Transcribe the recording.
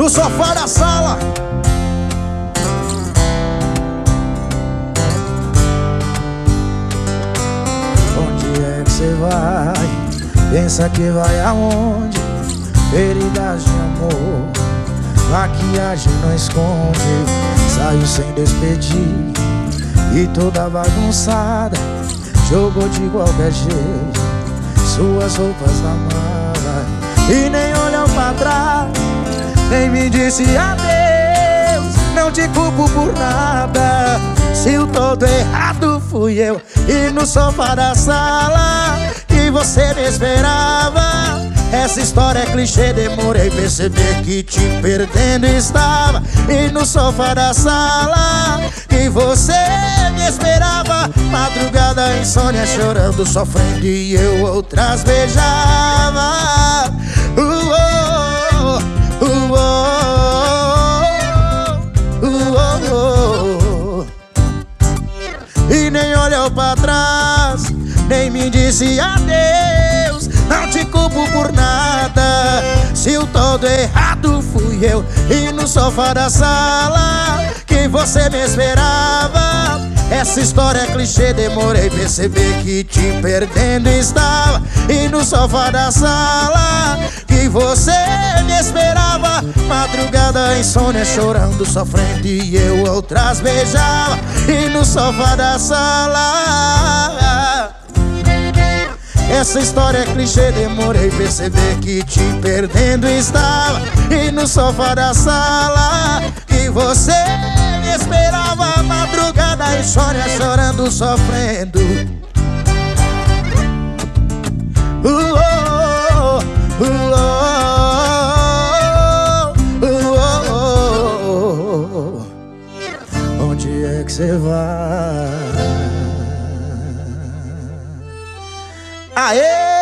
no sofá da sala. Onde é que você vai? Pensa que vai aonde? Feridas de amor, maquiagem não esconde. Saiu sem despedir e toda bagunçada, jogou de qualquer jeito suas roupas na mala e nem olhou pra trás, nem me disse adeus. Não te culpo por nada, se o todo errado fui eu. E no sofá da sala que você me esperava, essa história é clichê, demorei a perceber que te perdendo estava. E no sofá da sala que você me esperava, madrugada, insônia, chorando, sofrendo e eu outras beijava. E nem olhou pra trás, nem me disse adeus. Não te culpo por nada, se o todo errado fui eu. E no sofá da sala que você me esperava, essa história é clichê, demorei a perceber que te perdendo estava. E no sofá da sala que você me esperava, madrugada, insônia, chorando, sofrendo e eu outras beijava. E no sofá da sala, essa história é clichê, demorei a perceber que te perdendo estava. E no sofá da sala que você me esperava, madrugada, insônia, chorando, sofrendo. Onde é que você vai? Aê!